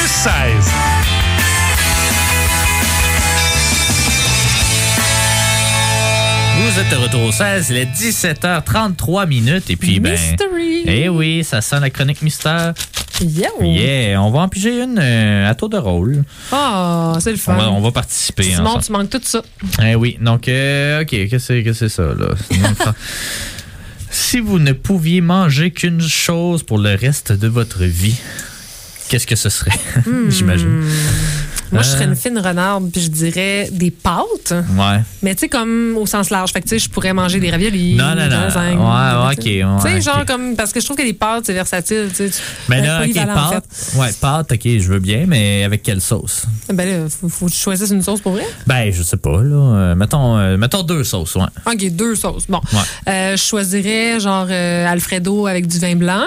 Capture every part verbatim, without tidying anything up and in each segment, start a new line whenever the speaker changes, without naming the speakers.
seize.
Vous êtes de retour au seize, il est dix-sept heures trente-trois minutes et puis ben
Mystery.
Eh oui, ça sent la chronique mystère.
Yeah.
Yeah, on va en piger une euh, à tour de rôle.
Ah, oh, c'est le fun.
On va, on va participer
Simon,
ensemble.
tu manques tout ça.
Eh oui, donc euh, OK, qu'est-ce que c'est, qu'est-ce que c'est ça là? Si vous ne pouviez manger qu'une chose pour le reste de votre vie, qu'est-ce que ce serait?
Hmm.
J'imagine.
Moi, je
Euh.
serais une fine renarde, puis je dirais des pâtes.
Ouais.
Mais tu sais, comme au sens large. Fait que tu sais, je pourrais manger des raviolis.
Non, non,
des
non.
lasagnes,
Ouais,
des-
ok,
Tu sais,
ouais,
genre
ok.
comme. Parce que je trouve que les pâtes, c'est versatile. Tu sais, tu-
Ben
ouais,
là, OK,
polyvalent, en
pâtes. Ouais, pâtes, OK, je veux bien, mais avec quelle sauce?
fait. Ben là, faut, faut que tu choisisses une sauce pour vrai.
Ben, je sais pas, là. Euh, mettons, euh, mettons deux sauces, ouais.
OK, deux sauces. Bon.
Ouais.
Euh, je choisirais genre euh, Alfredo avec du vin blanc,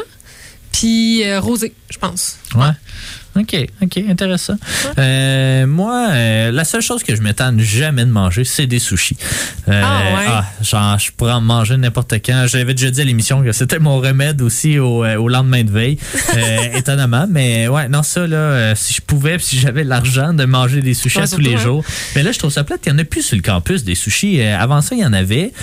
puis euh, rosé, je pense.
Ouais. OK, OK, intéressant. Euh, moi, euh, la seule chose que je m'étonne jamais de manger, c'est des sushis. Euh,
Ah, ouais?
ah, genre, je pourrais en manger n'importe quand. J'avais déjà dit à l'émission que c'était mon remède aussi au, euh, au lendemain de veille, euh, étonnamment. Mais ouais, non, ça, là, euh, si je pouvais, puis si j'avais l'argent de manger des sushis
Ouais,
à tous
surtout,
les
hein.
jours. Mais là, je trouve ça plate. Il n'y en a plus sur le campus, des sushis. Euh, avant ça, il y en avait.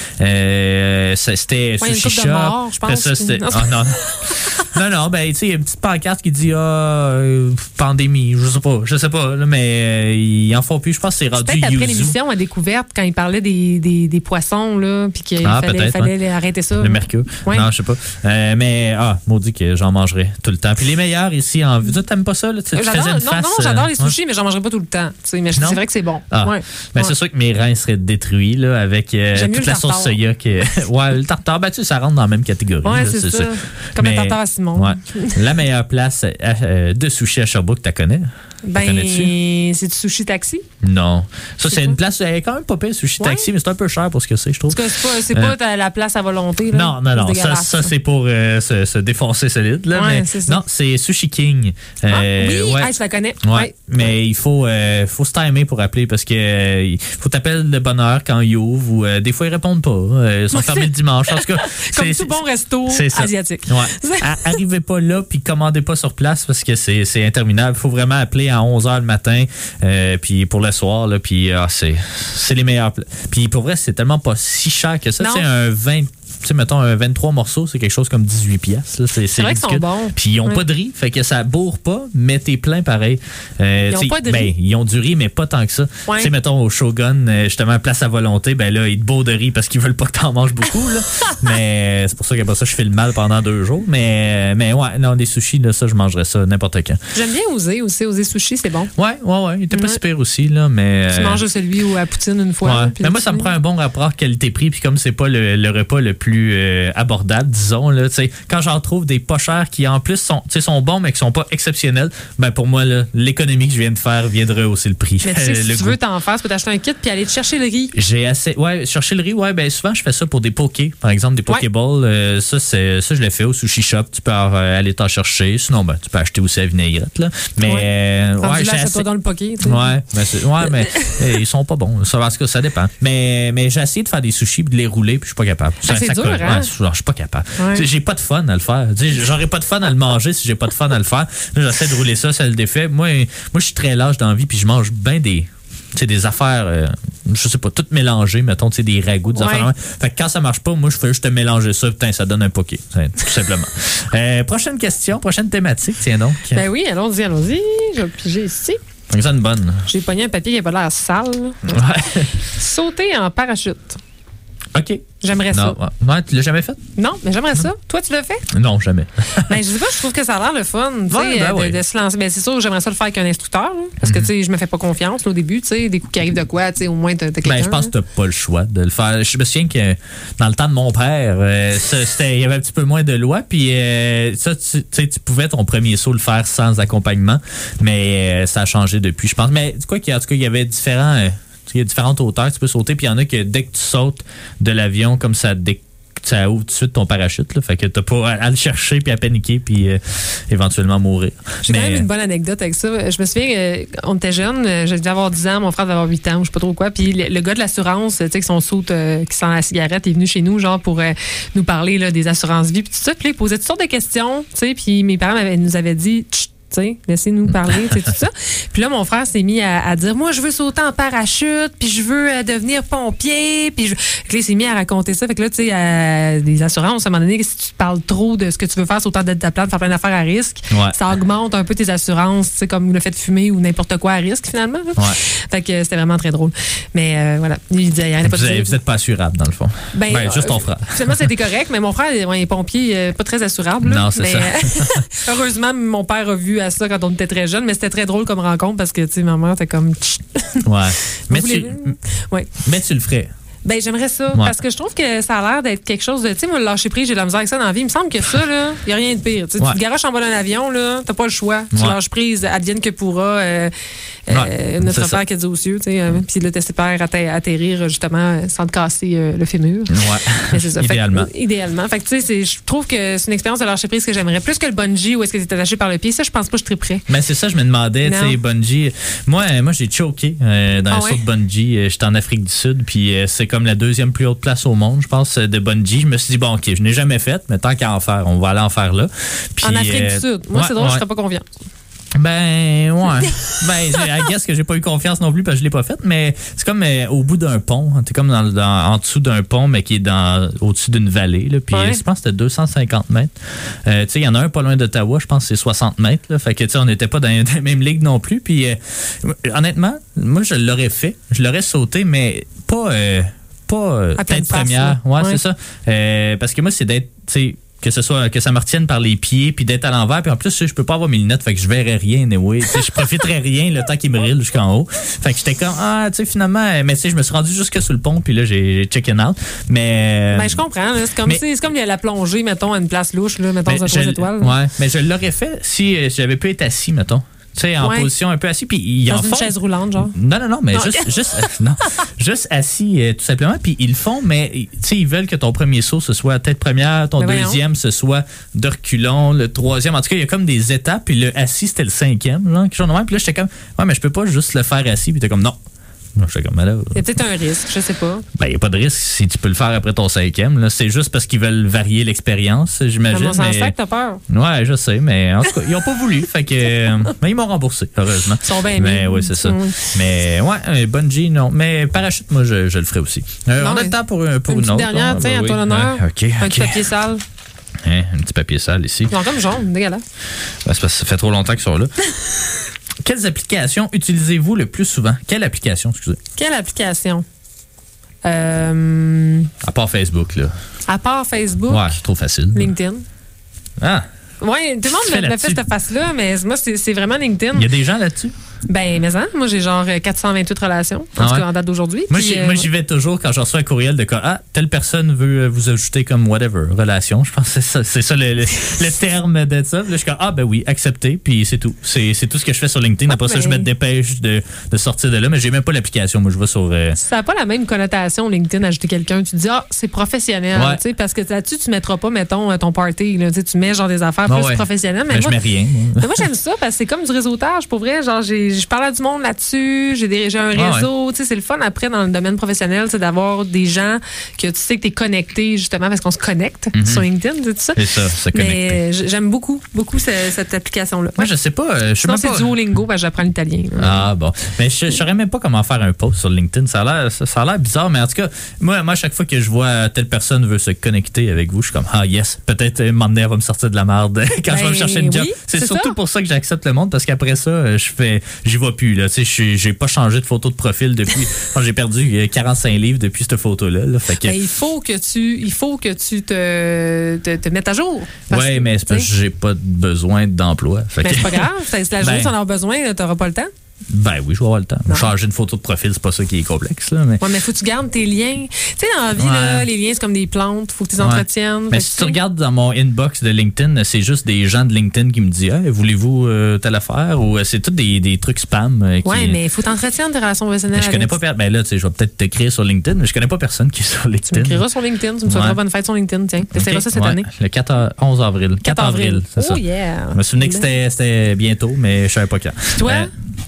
Euh, ça, c'était
Ouais, il y a une
Sushi
couple de
Shop.
morts, je
Après
pense,
ça,
puis-
c'était...
Non,
Ah, non. Non, non, ben, tu sais, il y a une petite pancarte qui dit, ah, euh, pandémie, je sais pas, je sais pas, là, mais euh, ils en font plus. Je pense que c'est rendu
Peut-être après
yuzu.
l'émission à découverte, quand il parlait des, des, des poissons, là, puis qu'il
Ah,
fallait,
peut-être,
fallait les arrêter ça.
Le
là.
mercure.
Ouais.
Non, je sais pas. Euh, mais, ah, maudit que j'en mangerais tout le temps. Puis les meilleurs ici en vue. Tu t'aimes pas ça, là? Tu, tu
J'adore,
faisais une
non,
face,
non, j'adore les
euh,
sushis, mais j'en mangerai pas tout le temps. tu sais, Mais c'est
Non?
vrai que c'est bon.
Ah.
Ouais.
Ben,
Ouais.
c'est sûr que mes reins seraient détruits, là, avec euh,
J'aime mieux
toute
le
la sauce
tartare.
soya. Que... ouais, le tartare, ben, tu sais, ça rentre dans la même catégorie.
Ouais,
là,
c'est ça. Comme
Mais-
le tartare à Simon.
Ouais. La meilleure place euh, euh, de sushi à Sherbrooke, tu connais?
Ben,
connais-tu?
c'est du sushi taxi.
Non. Ça,
C'est
c'est
quoi?
une place, elle est quand même pas pire, sushi
Ouais.
taxi, mais c'est un peu cher pour ce que c'est, je trouve.
En tout cas, c'est pas, c'est
Euh,
pas ta- la place à volonté. Là.
Non, non, non.
C'est
Ça,
dégueulasse,
ça c'est pour euh, se, se défoncer solide. Là,
Ouais,
mais
c'est ça.
non, c'est Sushi King.
Ah,
Euh,
oui,
ouais.
ah, je la connais.
Ouais,
Ouais.
mais il faut, euh, faut se timer pour appeler parce que euh, il faut t'appeler de bonne heure quand ils ouvrent ou euh, des fois ils répondent pas. Euh, ils sont fermés le dimanche. En tout cas,
Comme
c'est-
tout bon resto
c'est ça.
asiatique.
Ouais. A- Arrivez pas là puis commandez pas sur place parce que c'est, c'est interminable. Il faut vraiment appeler à onze heures le matin euh, puis pour le soir là puis ah, c'est c'est les meilleurs plats. Puis pour vrai, c'est tellement pas si cher que ça,
Non.
c'est un vingt tu sais, mettons, un vingt-trois morceaux, c'est quelque chose comme dix-huit piastres. Là. C'est, c'est
vrai qu'ils
ridicule.
sont bons.
Puis ils ont
Ouais.
pas de riz, fait que ça bourre pas, mais t'es plein pareil. Euh,
Ils ont
tu sais,
pas de
ben,
riz?
ils ont du riz, mais pas tant que ça.
Ouais.
Tu sais, mettons, au Shogun, euh, justement, place à volonté, ben là, ils te bourrent de riz parce qu'ils veulent pas que t'en manges beaucoup, là. Mais c'est pour ça qu'après ça, je fais le mal pendant deux jours. Mais, mais ouais, non, des sushis, là, ça, je mangerais ça n'importe quand.
J'aime bien oser aussi. Oser sushi, c'est bon.
Ouais, ouais, ouais. Il était pas
Ouais.
si pire aussi, là, mais.
Tu
euh,
manges celui ou à poutine une fois.
Ouais.
puis
Mais moi,
tu
ça me
finis.
prend un bon rapport qualité-prix. Puis comme c'est pas le, le repas le plus euh, abordable, disons, là, tu sais, quand j'en trouve des pas chers qui en plus sont, tu sais, sont bons mais qui sont pas exceptionnels, ben pour moi, là, l'économie que je viens de faire viendrait hausser le prix.
Mais tu sais,
Le
si tu
goût.
veux t'en faire, tu peux t'acheter un kit puis aller te chercher le riz.
J'ai assez. Ouais, chercher le riz, ouais, ben souvent je fais ça pour des pokés, par exemple, des pokéballs. Euh, ça, c'est, ça, je l'ai fait au sushi shop. Tu peux euh, aller t'en chercher. Sinon, ben, tu peux acheter aussi à vinaigrette, là. Mais,
Ouais.
euh,
Rendu
ouais,
là,
j'ai
achète-toi
assez.
dans le poké. tu sais.
Ouais, ben c'est- ouais, mais euh, ils sont pas bons. Ça, parce que ça dépend. Mais, mais j'ai essayé de faire des sushis puis de les rouler puis je suis pas capable. Ça,
c'est
ça
dur,
colle.
hein?
Ouais, genre, je suis pas capable.
Ouais.
Tu sais, j'ai pas de fun à le faire. Tu sais, j'aurais pas de fun à le manger si j'ai pas de fun à le faire. Là, j'essaie de rouler ça, ça le défait. Moi, moi je suis très lâche dans la vie puis je mange bien des. Tu sais, des affaires, euh, je sais pas, toutes mélangées, mettons, tu sais, des ragoûts, des
Ouais.
affaires. Fait que quand ça marche pas, moi, je fais juste mélanger ça, putain, ça donne un poké, tout simplement. euh, prochaine question, prochaine thématique, tiens donc.
Ben oui, allons-y, allons-y. Je vais piger ici.
Fait que ça, une bonne.
J'ai pogné un papier qui n'a pas l'air sale.
Ouais.
Sauter en parachute.
OK.
J'aimerais ça.
Non, ouais. Ouais, tu l'as jamais fait?
Non, mais j'aimerais ça. Toi, tu l'as fait?
Non, jamais.
Ben, je sais pas, je trouve que ça a l'air le fun, tu sais,
Ouais, ben
de,
oui.
de se lancer. Ben, c'est sûr, j'aimerais ça le faire avec un instructeur, là, parce que, tu sais, je me fais pas confiance, là, au début, tu sais, des coups qui arrivent de quoi, tu sais, au moins, t'as, t'as quelqu'un.
Ben, je pense que t'as pas le choix de le faire. Je me souviens que dans le temps de mon père, euh, ça, c'était, il y avait un petit peu moins de lois, puis euh, ça, tu sais, tu pouvais ton premier saut le faire sans accompagnement, mais euh, ça a changé depuis, je pense. Mais quoi qu'il y a, en tout cas, il y avait différents, euh, il y a différentes hauteurs, tu peux sauter, puis il y en a que dès que tu sautes de l'avion, comme ça, dès ça ouvre tout de suite ton parachute, là, fait que t'as pas à, à le chercher puis à paniquer puis euh, éventuellement mourir.
J'ai
Mais,
quand même une bonne anecdote avec ça. Je me souviens, euh, on était jeunes, euh, je devais avoir dix ans, mon frère devait avoir huit ans, ou je sais pas trop quoi. Puis le, le gars de l'assurance, tu sais, qui son saute, euh, qui sent la cigarette, est venu chez nous, genre, pour euh, nous parler là, des assurances-vie, puis tout ça. Puis là, il posait toutes sortes de questions, tu sais. Puis mes parents m'avaient- nous avaient dit, Chut, sais, laissez-nous parler, tu sais, tout ça. Puis là, mon frère s'est mis à, à dire, moi, je veux sauter en parachute, puis je veux euh, devenir pompier, puis je... Fait que là, il s'est mis à raconter ça. Fait que là, tu sais, euh, les assurances, à un moment donné, si tu parles trop de ce que tu veux faire, sautant de ta plate, faire plein d'affaires à risque,
ouais.
ça augmente un peu tes assurances, tu sais, comme le fait de fumer ou n'importe quoi à risque, finalement.
Ouais.
Fait que c'était vraiment très drôle. Mais euh, voilà, il disait, il y en a pas
vous,
de
avez, vous êtes pas assurable, dans le fond.
Ben,
ben juste ton frère.
Finalement, c'était correct, mais mon frère, ouais, il est pompier, euh, pas très assurable.
Non, c'est
mais,
ça.
Euh, heureusement, mon père a vu à ça quand on était très jeune, mais c'était très drôle comme rencontre parce que, tu sais, maman, t'es comme.
Ouais. Mais
voulez...
tu,
ouais.
mais tu le ferais.
Ben, j'aimerais ça.
Ouais.
Parce que je trouve que ça a l'air d'être quelque chose de. Tu sais, moi, le lâcher prise, j'ai de la misère avec ça dans la vie. Il me semble que ça, là, il n'y a rien de pire. T'sais, ouais. Tu te garoches en bas d'un avion, là, t'as pas le choix. Tu ouais. lâches prise, advienne que pourra. Euh, ouais, euh, notre père qui a dit aux cieux, tu sais. Euh, Puis là, t'espères atter- atterrir, justement, sans te casser euh, le fémur.
Ouais.
Mais c'est ça.
idéalement.
Fait que, idéalement. Fait que, tu sais, je trouve que c'est une expérience de lâcher prise que j'aimerais. Plus que le bungee où est-ce que t'es attaché par le pied. Ça, je pense pas que je triperais.
Ben, c'est ça, je me demandais, tu sais, bungee. Moi, moi j'ai choqué euh, dans ah, un ouais? saut de bungee. J'étais en Afrique du Sud, puis euh, c'est comme la deuxième plus haute place au monde, je pense, de bungee. Je me suis dit, bon, OK, je n'ai jamais fait, mais tant qu'à en faire, on va aller en faire là. Puis,
en Afrique
euh,
du Sud. Moi,
ouais,
c'est drôle,
ouais.
je serais pas confiante.
Ben, ouais. ben, I guess que j'ai pas eu confiance non plus parce que je l'ai pas fait, mais c'est comme euh, au bout d'un pont. T'es comme dans, dans, en dessous d'un pont, mais qui est dans, au-dessus d'une vallée. Là, puis ouais. je pense que c'était deux cent cinquante mètres. Euh, tu sais, il y en a un pas loin d'Ottawa, je pense que c'est soixante mètres. Là, fait que, tu sais, on n'était pas dans, dans la même ligue non plus. Puis, euh, honnêtement, moi, je l'aurais fait. Je l'aurais sauté, mais pas, euh, pas tête première. Ouais, ouais, c'est ça. Euh, parce que moi, c'est d'être, tu sais, que ce soit que ça me retienne par les pieds puis d'être à l'envers puis en plus je peux pas avoir mes lunettes fait que je verrais rien anyway, je profiterais rien le temps qu'il me rille jusqu'en haut, fait que j'étais comme ah tu sais finalement mais tu sais je me suis rendu jusque sur le pont puis là j'ai, j'ai check-in out mais
ben je comprends là, c'est comme mais, c'est, c'est comme il y a la plongée mettons à une place louche là mettons à trois étoiles
ouais mais je l'aurais fait si j'avais pu être assis mettons. Tu sais, en ouais. position un peu assis, puis ils
en font.
Dans
une chaise roulante, genre?
Non, non, non, mais non. juste, juste, non, juste assis, euh, tout simplement, puis ils le font, mais tu sais, ils veulent que ton premier saut, ce soit tête première, ton mais deuxième, voyons. ce soit de reculons, le troisième, en tout cas, il y a comme des étapes, puis le assis, c'était le cinquième, genre, quelque chose de même, puis là, j'étais comme, ouais, mais je peux pas juste le faire assis, puis t'es comme, non. J'étais comme, là,
il y a peut-être un risque, je sais pas.
Ben, il n'y a pas de risque si tu peux le faire après ton cinquième. Là. C'est juste parce qu'ils veulent varier l'expérience, j'imagine.
Comment ça mais... que t'as peur?
Ouais, je sais, mais en tout cas, ils n'ont pas voulu. Fait que, mais ils m'ont remboursé, heureusement.
Ils sont bien
Mais oui, c'est ça.
Oui.
Mais ouais, bungee, non. Mais parachute, moi, je, je le ferai aussi. Euh, non, on a le temps pour, pour une, une autre.
Dernière, tiens, ben, à oui. ton honneur.
Ah, okay,
un
okay.
petit papier sale.
Hein, un petit papier sale ici.
Ils sont comme jaune, dégueulasse.
Ben, c'est parce que ça fait trop longtemps qu'ils sont là. Quelles applications utilisez-vous le plus souvent? Quelle application, excusez?
Quelle application? Euh...
À part Facebook, là.
À part Facebook?
Ouais, c'est trop facile.
LinkedIn.
Ah!
Oui, tout le monde me, me fait cette face-là, mais moi, c'est, c'est vraiment LinkedIn.
Il y a des gens là-dessus?
Ben, mais hein, moi, j'ai genre quatre cent vingt-huit relations, en, ah ouais? en date d'aujourd'hui.
Moi,
puis,
j'y,
euh,
moi, j'y vais toujours quand je reçois un courriel de quoi, ah, telle personne veut vous ajouter comme whatever, relation. Je pense que c'est ça, c'est ça le, le, le terme de ça. Là, je suis comme, ah, ben oui, accepter, puis c'est tout. C'est, c'est tout ce que je fais sur LinkedIn. Après ah, ça, je me dépêche de, de sortir de là, mais j'ai même pas l'application. Moi, je vais sur. Euh...
Ça n'a pas la même connotation, LinkedIn, ajouter quelqu'un. Tu te dis, ah, c'est professionnel, ouais. tu sais, parce que là-dessus, tu ne mettras pas, mettons, ton party. Là, tu mets genre des affaires ah, plus ouais. professionnelles. Mais,
mais
moi,
je mets rien.
Mais moi, j'aime ça parce que c'est comme du réseautage. Pour vrai, genre, j'ai, je parle à du monde là-dessus, j'ai, des, j'ai un réseau. Ah ouais. Tu sais, c'est le fun après dans le domaine professionnel, c'est d'avoir des gens que tu sais que tu es connecté justement parce qu'on se connecte mm-hmm. sur LinkedIn, c'est tout ça.
C'est ça, se connecter.
Mais j'aime beaucoup, beaucoup cette, cette application-là.
Moi, je sais pas. Je sais
Sinon, c'est
pas...
Duolingo, ben, j'apprends l'italien.
Ah bon. Mais je ne saurais même pas comment faire un post sur LinkedIn. Ça a l'air, ça, ça a l'air bizarre, mais en tout cas, moi, moi, à chaque fois que je vois telle personne veut se connecter avec vous, je suis comme, ah yes, peut-être un moment donné, elle va me sortir de la merde quand ben, je vais me chercher une job.
Oui,
c'est,
c'est
surtout
ça.
pour ça que j'accepte le monde parce qu'après ça, je fais, j'y vais plus là. Tu sais, j'ai pas changé de photo de profil depuis. J'ai perdu quarante-cinq livres depuis cette photo-là. Là. Fait que...
ben, il faut que tu, il faut que tu te, te, te mettes à jour.
Oui, mais c'est parce que j'ai pas besoin d'emploi. Fait
ben,
que...
c'est pas grave. C'est la journée,
ben...
si on en a besoin, t'auras pas le temps.
Ben oui, je vais avoir le temps. Non. Changer une photo de profil, c'est pas ça qui est complexe. Là, mais...
Ouais, mais faut que tu gardes tes liens. Tu sais, dans la vie, ouais. là, les liens, c'est comme des plantes. Faut que tu les entretiennes.
Ouais. Mais si tu regardes dans mon inbox de LinkedIn, c'est juste des gens de LinkedIn qui me disent hey, voulez-vous euh, telle affaire? Ou c'est tous des, des trucs spam. Euh, qui...
Ouais, mais il faut t'entretenir tes relations professionnelles.
Je connais pas personne. Ben là, tu sais, je vais peut-être t'écrire sur LinkedIn, mais je connais pas personne qui est sur LinkedIn.
Tu m'écriras sur LinkedIn. Tu me souhaiteras ouais. bonne fête sur LinkedIn. Tiens, t'essaieras okay. ça cette
ouais.
année.
Le quatre, onze avril. quatre avril, c'est
oh,
ça.
Yeah.
Je me souvenais que c'était, c'était bientôt, mais je savais pas quand.
Toi?
Euh,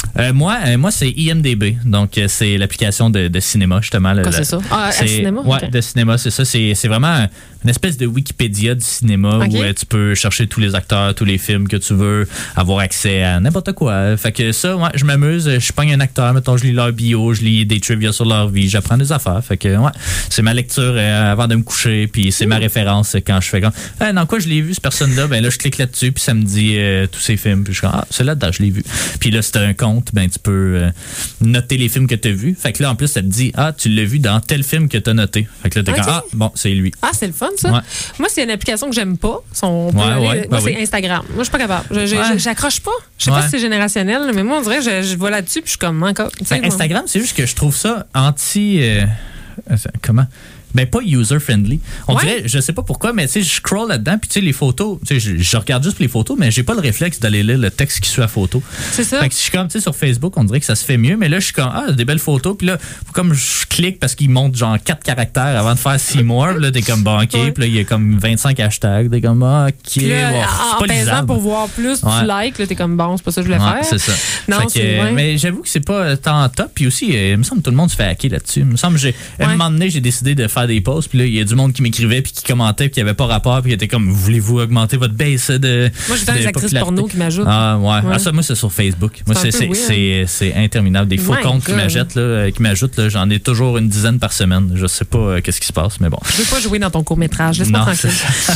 Euh, moi, euh, moi c'est I M D B. Donc, euh, c'est l'application de, de cinéma, justement.
Quoi, c'est ça? Ah,
c'est,
cinéma?
Ouais,
okay.
de cinéma, c'est ça. C'est, c'est vraiment une espèce de Wikipédia du cinéma okay. où euh, tu peux chercher tous les acteurs, tous les films que tu veux, avoir accès à n'importe quoi. Fait que ça, ouais, je m'amuse. Je pogne un acteur, mettons, je lis leur bio, je lis des trivia sur leur vie, j'apprends des affaires. Fait que, ouais, c'est ma lecture euh, avant de me coucher, puis c'est mmh. ma référence quand je fais comme, hey, dans quoi je l'ai vu, cette personne-là? Ben là, je clique là-dessus, puis ça me dit euh, tous ces films. Puis je suis comme, ah, c'est là-dedans, je l'ai vu. Puis là, si t'as un compte, ben tu peux euh, noter les films que t'as vus. Fait que là, en plus, ça te dit, ah, tu l'as vu dans tel film que t'as noté. Fait que là, t'es okay. comme, ah, bon, c'est lui.
Ah, c'est le fun, ça. Ouais. Moi, c'est une application que j'aime pas. Son,
ouais,
aller,
ouais,
moi,
ben
c'est
oui.
Instagram. Moi, je suis pas capable. Je, je,
ouais.
J'accroche pas. Je sais
ouais.
pas si c'est générationnel, mais moi, on dirait, je, je vais là-dessus, puis je suis comme, encore.
Ben, Instagram, c'est juste que je trouve ça anti. Euh, comment? Ben, pas user-friendly. On ouais. dirait, je sais pas pourquoi, mais tu sais, je scroll là-dedans, puis tu sais, les photos, tu sais, je, je regarde juste les photos, mais j'ai pas le réflexe d'aller lire le texte qui suit la photo.
C'est ça.
Fait que si je suis comme, tu sais, sur Facebook, on dirait que ça se fait mieux, mais là, je suis comme, ah, des belles photos, puis là, comme je clique parce qu'ils montrent genre quatre caractères avant de faire six mois, là, t'es comme, bon, ok, ouais. puis là, il y a comme vingt-cinq hashtags, t'es comme, ah, ok,
là,
bon,
en,
c'est pas
en
lisable.
pour voir plus,
ouais.
tu likes, là, t'es comme, bon, c'est pas ça que je voulais
ouais,
faire.
c'est ça.
Non,
fait
c'est
que, mais j'avoue que c'est pas tant top, puis aussi, euh, il me semble que tout le monde se fait hacker là-dessus. Il me semble que j'ai, ouais. à un moment donné, j'ai décidé de faire des posts, puis là, il y a du monde qui m'écrivait puis qui commentait puis qui avait pas rapport puis qui était comme voulez-vous augmenter votre base de
moi j'ai des actrices porno qui m'ajoutent
ah ouais,
ouais.
Ah, ça moi c'est sur Facebook moi c'est c'est, c'est, c'est interminable des faux My comptes God. qui m'ajoutent là qui m'ajoutent là, j'en ai toujours une dizaine par semaine je sais pas euh, qu'est-ce qui se passe mais bon
je veux pas jouer dans ton court-métrage laisse-moi tranquille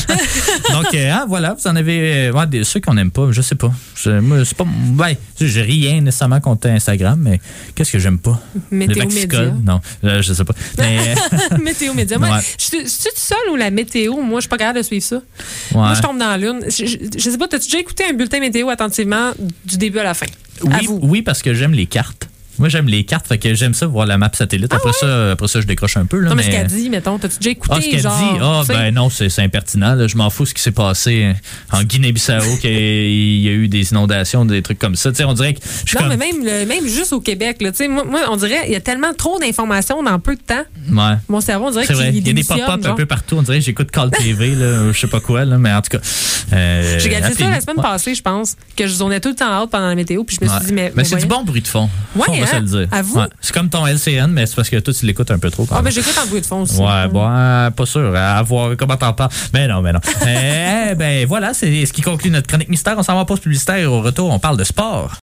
donc euh, ah, voilà vous en avez euh, ouais, des, ceux qu'on n'aime pas je sais pas je, moi c'est pas ouais, j'ai rien nécessairement contre Instagram mais qu'est-ce que j'aime pas
Météo Média
non euh, je sais pas mais
Météo Média moi ouais. je, je suis seule ou la météo, moi, je suis pas capable de suivre ça. Ouais. Moi, je tombe dans la lune. Je, je, je sais pas, t'as-tu déjà écouté un bulletin météo attentivement du début à la fin?
Oui,
à vous.
Oui, parce que j'aime les cartes. Moi, j'aime les cartes, fait que j'aime ça, voir la map satellite.
Ah
après,
ouais?
ça, après ça, je décroche un peu. Là,
non, mais,
mais
ce qu'elle dit, mettons, t'as-tu déjà écouté?
Ah, ce qu'elle
genre,
dit, ah, ben non, c'est, c'est impertinent. Là. Je m'en fous ce qui s'est passé en Guinée-Bissau, qu'il y a eu des inondations, des trucs comme ça. T'sais, on dirait que je suis
non,
comme...
mais même, le, même juste au Québec, là, moi, moi, on dirait qu'il y a tellement trop d'informations dans peu de temps.
Ouais.
Mon cerveau, on dirait
c'est
qu'il
vrai. Il y a des pop-up genre. un peu partout. On dirait que j'écoute Call T V, là, je sais pas quoi, là, mais en tout cas. Euh,
J'ai regardé ça la semaine ouais. passée, je pense, que je zonais tout le temps out pendant la météo, puis je me suis
ouais.
dit, mais.
Mais c'est du bon bruit de fond.
Ouais,
on va
hein?
se le dire.
À vous?
Ouais. C'est comme ton L C N, mais c'est parce que toi, tu l'écoutes un peu trop.
Ah, mais j'écoute en bruit de fond aussi.
Ouais, bon, euh, pas sûr. À voir comment t'en parles. Mais non, mais non. eh ben voilà, c'est ce qui conclut notre chronique mystère. On s'en va en pause publicitaire. Au retour, on parle de sport.